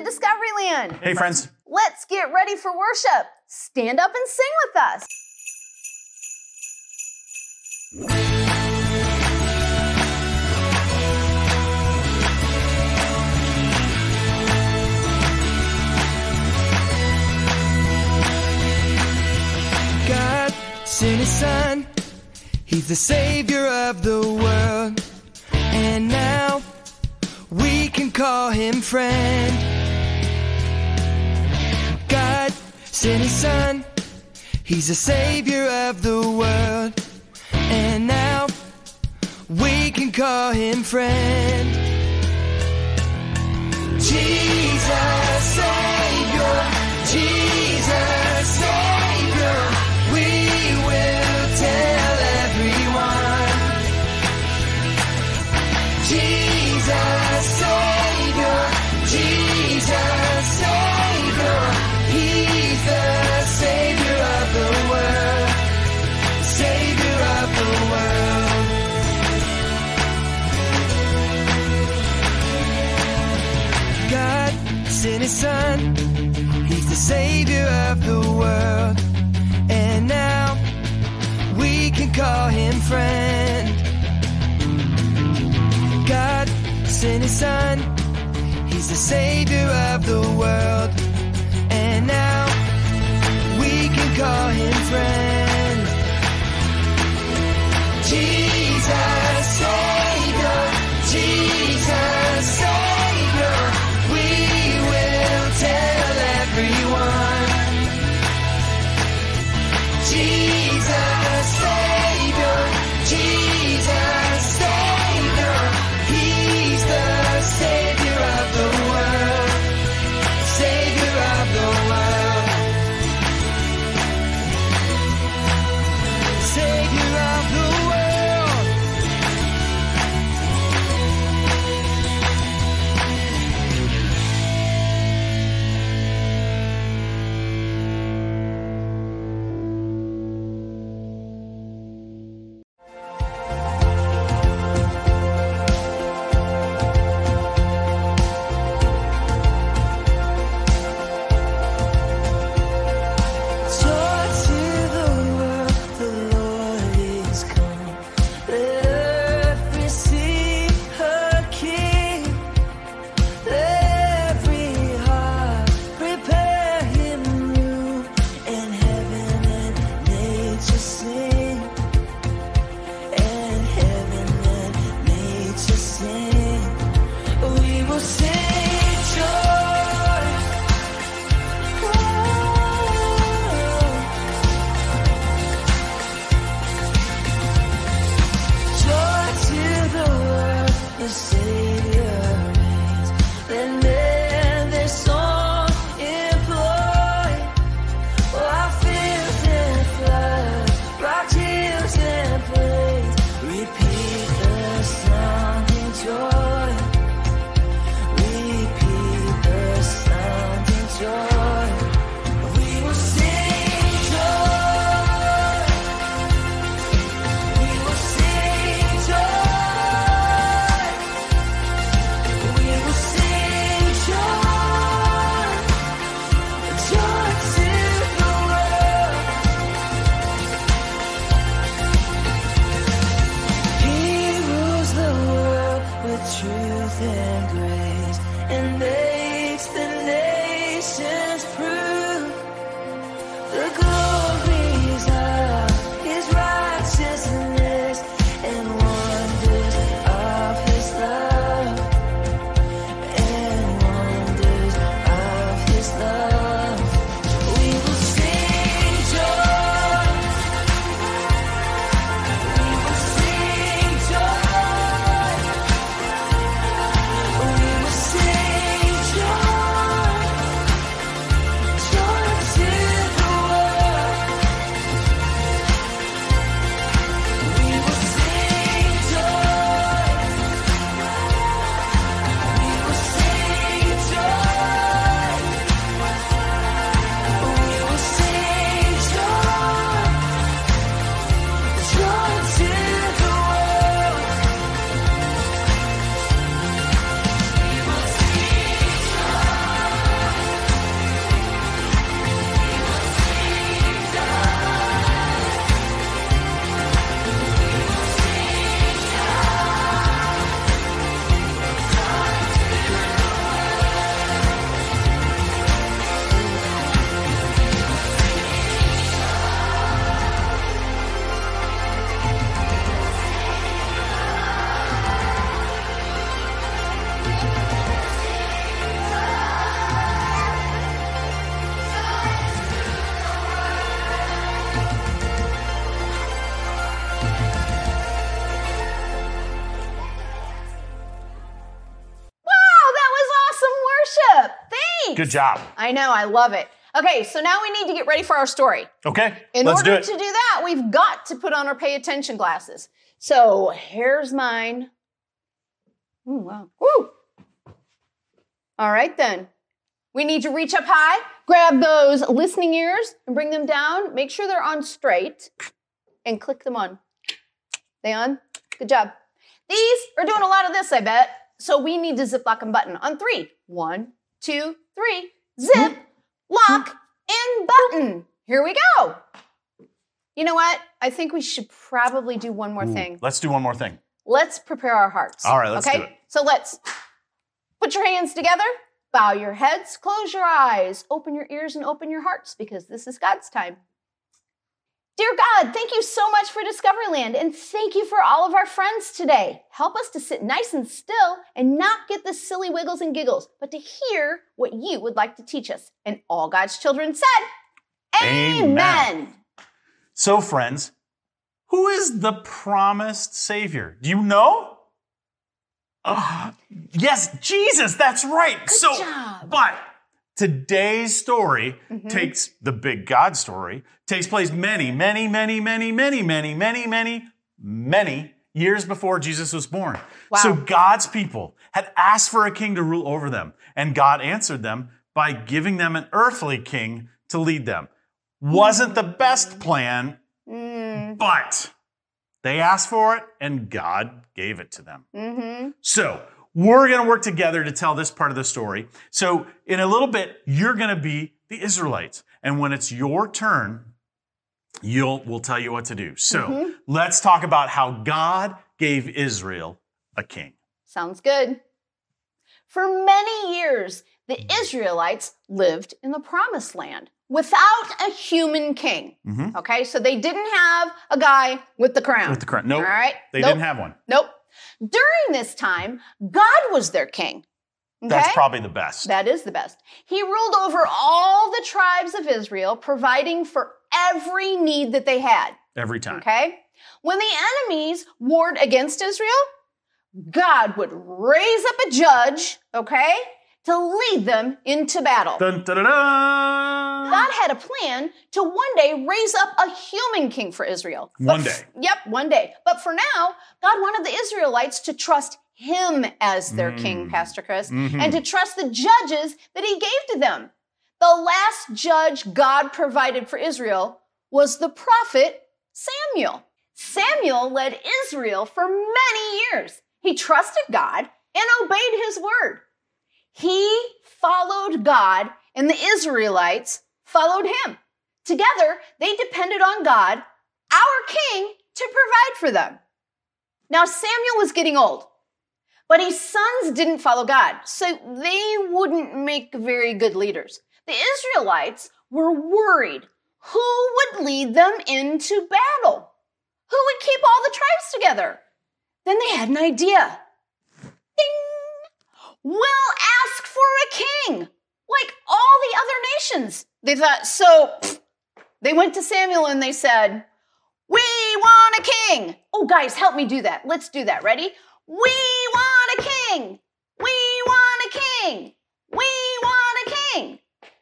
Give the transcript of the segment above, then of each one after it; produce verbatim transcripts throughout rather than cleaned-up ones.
Discoveryland. Hey, friends. Let's get ready for worship. Stand up and sing with us. God sent his son, he's the savior of the world, and now we can call him friend. God sent his son, he's the savior of the world, and now we can call him friend. Jesus Savior, Jesus Savior, we will tell everyone. Jesus Savior, Jesus Savior, he's the Savior of the world, Savior of the world. God sent his son, he's the Savior of the world, and now we can call him friend. God sent his son, he's the Savior of the world, and now we can call him friend. Jesus Savior, Jesus Savior, we will tell everyone. Jesus Savior, Jesus Savior, he's the Savior of the world, Savior of the world, Savior of the world. Good job. I know, I love it. Okay, so now we need to get ready for our story. Okay, In let's do order it. to do that, we've got to put on our pay attention glasses. So here's mine. Ooh, wow. Woo! All right, then. We need to reach up high, grab those listening ears and bring them down. Make sure they're on straight and click them on. They on? Good job. These are doing a lot of this, I bet. So we need to zip lock and button on three. One, two, three. Zip, lock, and button. Here we go. You know what? I think we should probably do one more Ooh, thing. Let's do one more thing. Let's prepare our hearts. All right, let's okay? do it. So let's put your hands together, bow your heads, close your eyes, open your ears, and open your hearts, because this is God's time. Dear God, thank you so much for Discoveryland, and thank you for all of our friends today. Help us to sit nice and still and not get the silly wiggles and giggles, but to hear what you would like to teach us. And all God's children said, Amen. Amen. So, friends, who is the promised Savior? Do you know? Uh, yes, Jesus, that's right. Good so, job. But today's story Mhm. takes, the big God story, takes place many, many, many, many, many, many, many, many, many years before Jesus was born. Wow. So God's people had asked for a king to rule over them, and God answered them by giving them an earthly king to lead them. Wasn't the best plan, Mm. but they asked for it, and God gave it to them. Mm-hmm. So we're going to work together to tell this part of the story. So in a little bit, you're going to be the Israelites. And when it's your turn, you'll, we'll tell you what to do. So Mhm. let's talk about how God gave Israel a king. Sounds good. For many years, the Israelites lived in the Promised Land without a human king. Mhm. Okay, so they didn't have a guy with the crown. With the crown. Nope. All right. They Nope. didn't have one. Nope. During this time, God was their king. Okay? That's probably the best. That is the best. He ruled over all the tribes of Israel, providing for every need that they had. Every time. Okay? When the enemies warred against Israel, God would raise up a judge, okay, to lead them into battle. Dun, dun, dun, dun. God had a plan to one day raise up a human king for Israel. But One f- day. Yep, one day. But for now, God wanted the Israelites to trust him as their Mm. king, Pastor Chris, Mhm. and to trust the judges that he gave to them. The last judge God provided for Israel was the prophet Samuel. Samuel led Israel for many years. He trusted God and obeyed his word. He followed God, and the Israelites followed him. Together, they depended on God, our king, to provide for them. Now, Samuel was getting old, but his sons didn't follow God, so they wouldn't make very good leaders. The Israelites were worried. Who would lead them into battle? Who would keep all the tribes together? Then they had an idea. Ding! We'll ask for a king, like all the other nations. They thought, so pff, they went to Samuel and they said, we want a king. Oh, guys, help me do that. Let's do that. Ready? We want a king. We want a king. We want a king.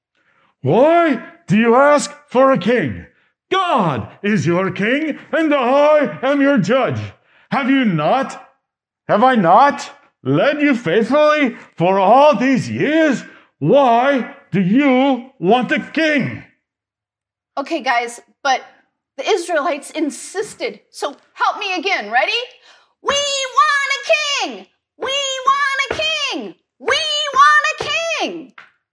Why do you ask for a king? God is your king, and I am your judge. Have you not? Have I not led you faithfully for all these years? Why do you want a king? Okay, guys, but the Israelites insisted. So help me again. Ready? We want a king. We want a king. We want a king.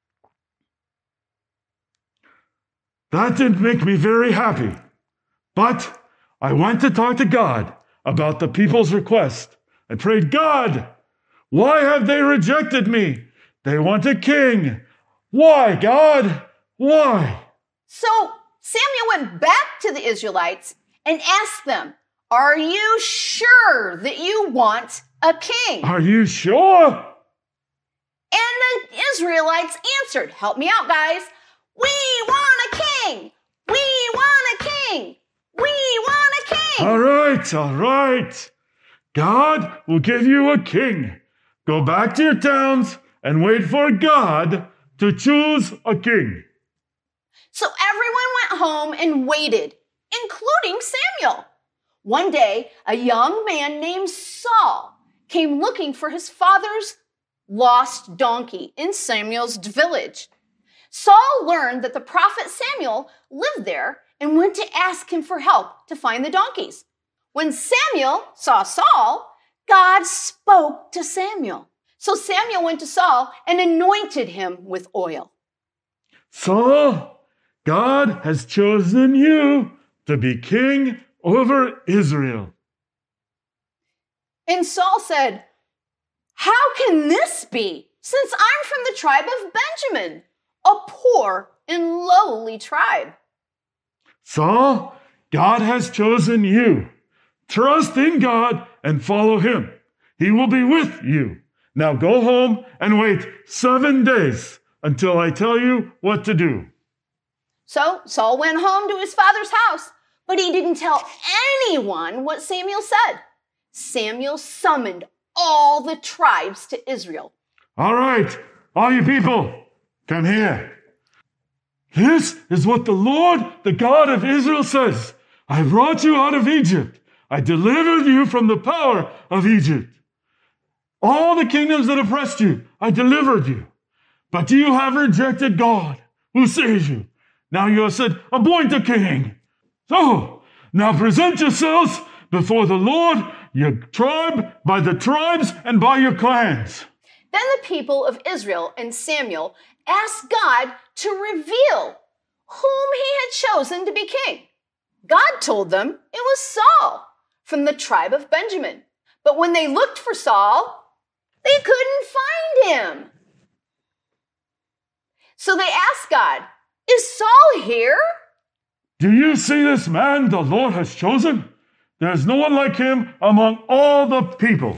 That didn't make me very happy. But I went to talk to God about the people's request. I prayed, God, why have they rejected me? They want a king. Why, God? Why? So Samuel went back to the Israelites and asked them, are you sure that you want a king? Are you sure? And the Israelites answered, help me out, guys. We want a king. We want a king. We want a king. All right, all right. God will give you a king. Go back to your towns and wait for God to choose a king. So everyone went home and waited, including Samuel. One day, a young man named Saul came looking for his father's lost donkey in Samuel's village. Saul learned that the prophet Samuel lived there and went to ask him for help to find the donkeys. When Samuel saw Saul, God spoke to Samuel. So Samuel went to Saul and anointed him with oil. Saul, God has chosen you to be king over Israel. And Saul said, "How can this be, since I'm from the tribe of Benjamin, a poor and lowly tribe?" Saul, God has chosen you. Trust in God and follow him. He will be with you. Now go home and wait seven days until I tell you what to do. So Saul went home to his father's house, but he didn't tell anyone what Samuel said. Samuel summoned all the tribes to Israel. All right, all you people, come here. This is what the Lord, the God of Israel, says. I brought you out of Egypt. I delivered you from the power of Egypt. All the kingdoms that oppressed you, I delivered you. But you have rejected God, who saves you. Now you have said, appoint a king. So, now present yourselves before the Lord, your tribe, by the tribes, and by your clans. Then the people of Israel and Samuel asked God to reveal whom he had chosen to be king. God told them it was Saul from the tribe of Benjamin. But when they looked for Saul, they couldn't find him. So they asked God, "Is Saul here?" Do you see this man the Lord has chosen? There is no one like him among all the people.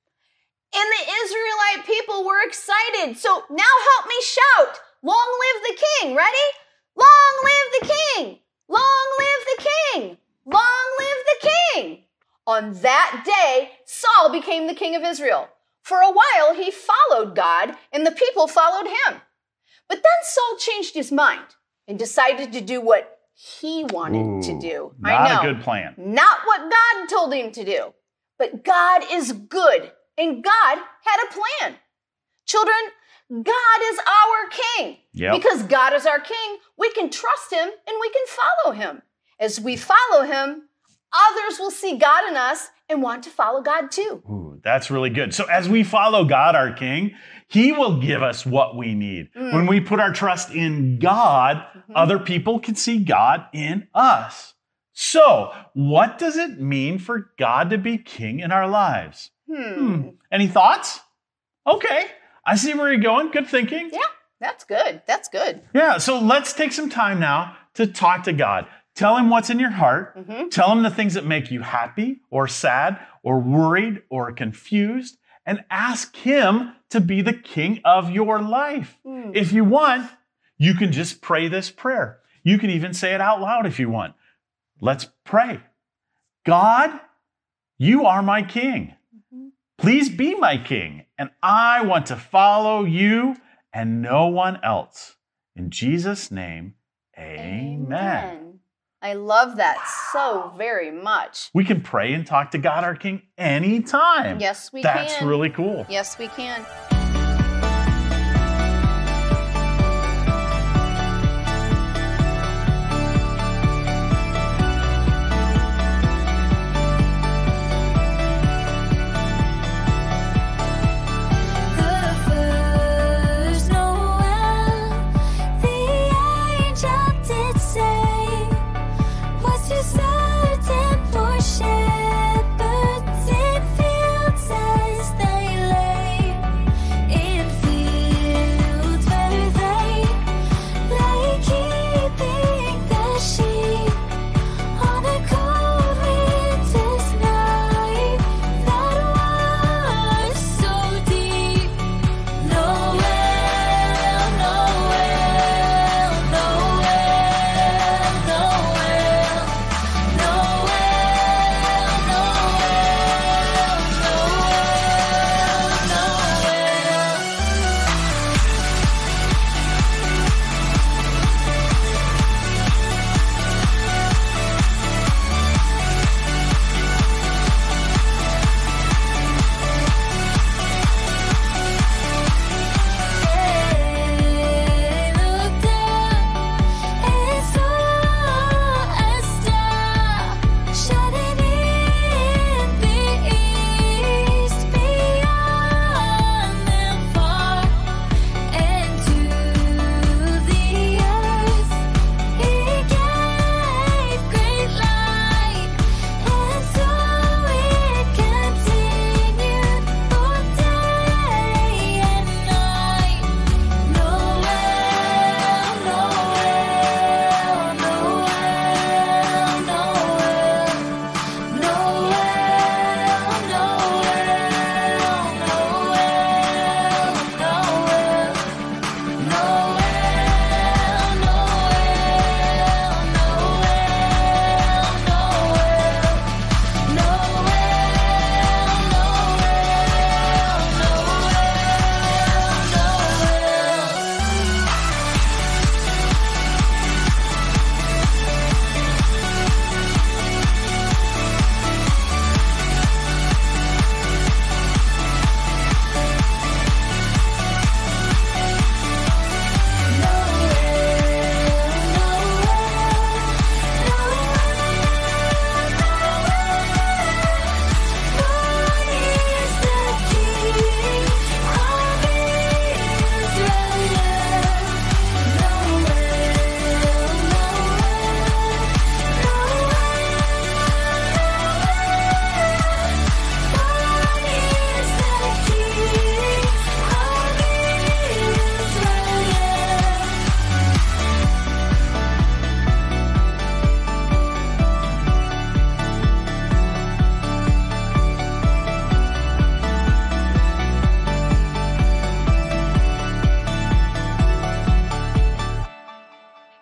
And the Israelite people were excited. So now help me shout, "Long live the king." Ready? Long live the king! Long live the king! Long live the king! On that day, Saul became the king of Israel. For a while, he followed God, and the people followed him. But then Saul changed his mind and decided to do what he wanted Ooh, to do. Not I know. a good plan. Not what God told him to do. But God is good, and God had a plan. Children, God is our king. Yep. Because God is our king, we can trust him and we can follow him. As we follow him, others will see God in us and want to follow God too. Ooh, that's really good. So as we follow God, our King, he will give us what we need. Mm. When we put our trust in God, mm-hmm. other people can see God in us. So what does it mean for God to be king in our lives? Hmm. Hmm. Any thoughts? Okay. I see where you're going. Good thinking. Yeah, that's good. That's good. Yeah, so let's take some time now to talk to God. Tell him what's in your heart. Mm-hmm. Tell him the things that make you happy or sad or worried or confused, and ask him to be the king of your life. Mm. If you want, you can just pray this prayer. You can even say it out loud if you want. Let's pray. God, you are my king. Mm-hmm. Please be my king, and I want to follow you and no one else. In Jesus' name, amen. Amen. I love that so very much. We can pray and talk to God, our King, anytime. Yes, we That's can. That's really cool. Yes, we can. Shepherds in fields as they lay.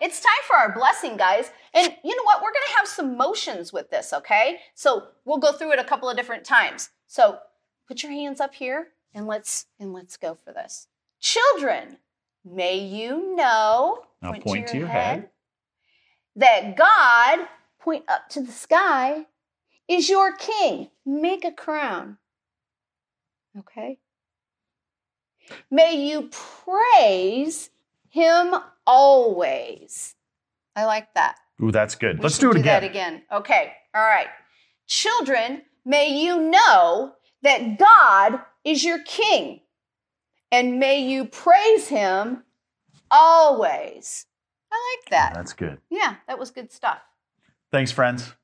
it's time for our blessing, guys. And you know what? We're going to have some motions with this, okay? So we'll go through it a couple of different times. So put your hands up here and let's and let's go for this. Children, may you know, Now point, point to your, head, head, that God, point up to the sky, is your king. Make a crown. Okay? May you praise him always. I like that. Ooh, that's good. We Let's should do it do again. that again. Okay. All right. Children, may you know that God is your king, and may you praise him always. I like that. That's good. Yeah, that was good stuff. Thanks, friends.